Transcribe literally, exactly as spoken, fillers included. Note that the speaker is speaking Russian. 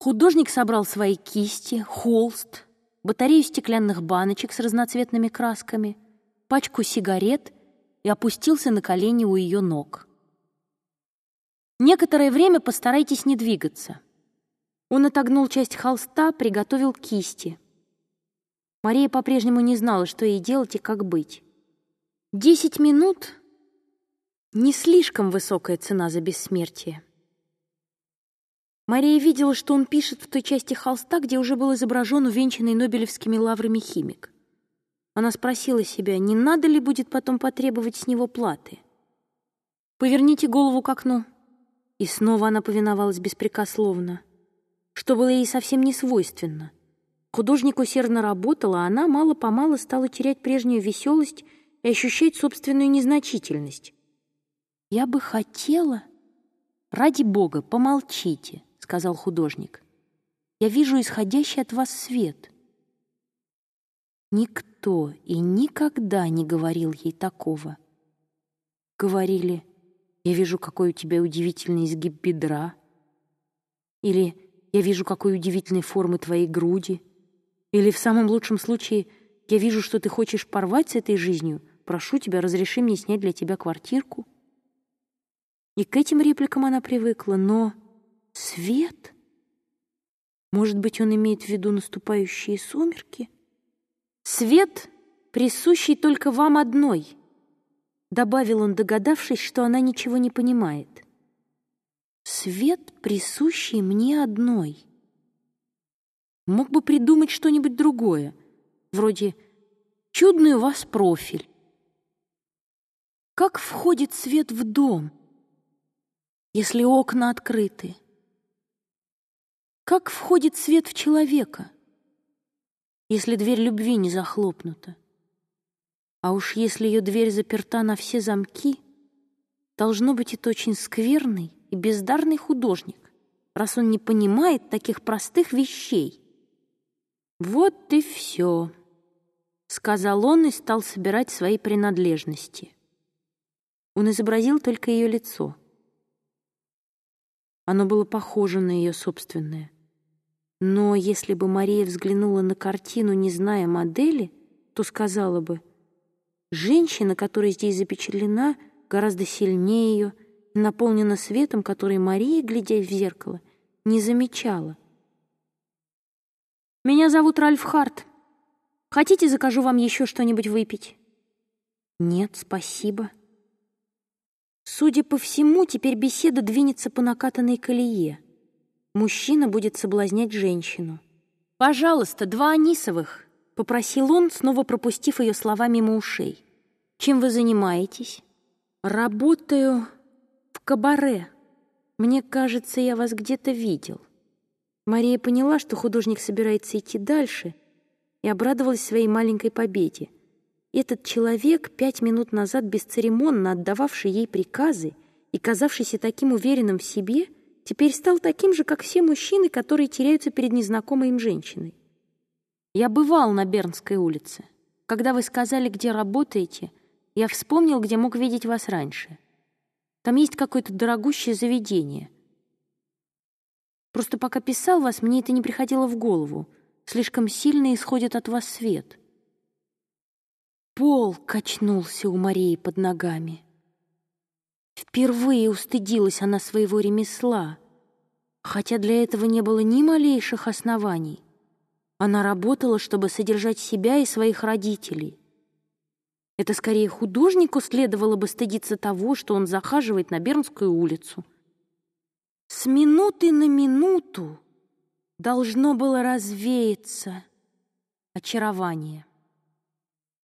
Художник собрал свои кисти, холст, батарею стеклянных баночек с разноцветными красками, пачку сигарет и опустился на колени у ее ног. Некоторое время постарайтесь не двигаться. Он отогнул часть холста, приготовил кисти. Мария по-прежнему не знала, что ей делать и как быть. Десять минут — не слишком высокая цена за бессмертие. Мария видела, что он пишет в той части холста, где уже был изображен увенчанный Нобелевскими лаврами химик. Она спросила себя, не надо ли будет потом потребовать с него платы. «Поверните голову к окну». И снова она повиновалась беспрекословно, что было ей совсем не свойственно. Художник усердно работал, а она мало-помалу стала терять прежнюю веселость и ощущать собственную незначительность. «Я бы хотела...» «Ради Бога, помолчите», — сказал художник. «Я вижу исходящий от вас свет». Никто и никогда не говорил ей такого. Говорили: «Я вижу, какой у тебя удивительный изгиб бедра», или «Я вижу, какой удивительной формы твоей груди», или в самом лучшем случае «Я вижу, что ты хочешь порвать с этой жизнью, прошу тебя, разреши мне снять для тебя квартирку». И к этим репликам она привыкла, но свет? Может быть, он имеет в виду наступающие сумерки? Свет, присущий только вам одной, добавил он, догадавшись, что она ничего не понимает. Свет, присущий мне одной. Мог бы придумать что-нибудь другое, вроде «Чудный у вас профиль». Как входит свет в дом, если окна открыты? Как входит свет в человека, если дверь любви не захлопнута? А уж если ее дверь заперта на все замки, должно быть, это очень скверный и бездарный художник, раз он не понимает таких простых вещей. «Вот и все», — сказал он и стал собирать свои принадлежности. Он изобразил только ее лицо. Оно было похоже на ее собственное. Но если бы Мария взглянула на картину, не зная модели, то сказала бы: женщина, которая здесь запечатлена, гораздо сильнее ее и наполнена светом, который Мария, глядя в зеркало, не замечала. «Меня зовут Ральф Харт. Хотите, закажу вам еще что-нибудь выпить?» «Нет, спасибо». Судя по всему, теперь беседа двинется по накатанной колее. Мужчина будет соблазнять женщину. «Пожалуйста, два анисовых», — попросил он, снова пропустив ее слова мимо ушей. «Чем вы занимаетесь?» «Работаю в кабаре. Мне кажется, я вас где-то видел». Мария поняла, что художник собирается идти дальше, и обрадовалась своей маленькой победе. Этот человек, пять минут назад бесцеремонно отдававший ей приказы и казавшийся таким уверенным в себе, теперь стал таким же, как все мужчины, которые теряются перед незнакомой им женщиной. «Я бывал на Бернской улице. Когда вы сказали, где работаете, я вспомнил, где мог видеть вас раньше. Там есть какое-то дорогущее заведение. Просто пока писал вас, мне это не приходило в голову. Слишком сильно исходит от вас свет». Пол качнулся у Марии под ногами. Впервые устыдилась она своего ремесла, хотя для этого не было ни малейших оснований. Она работала, чтобы содержать себя и своих родителей. Это скорее художнику следовало бы стыдиться того, что он захаживает на Бернскую улицу. С минуты на минуту должно было развеяться очарование.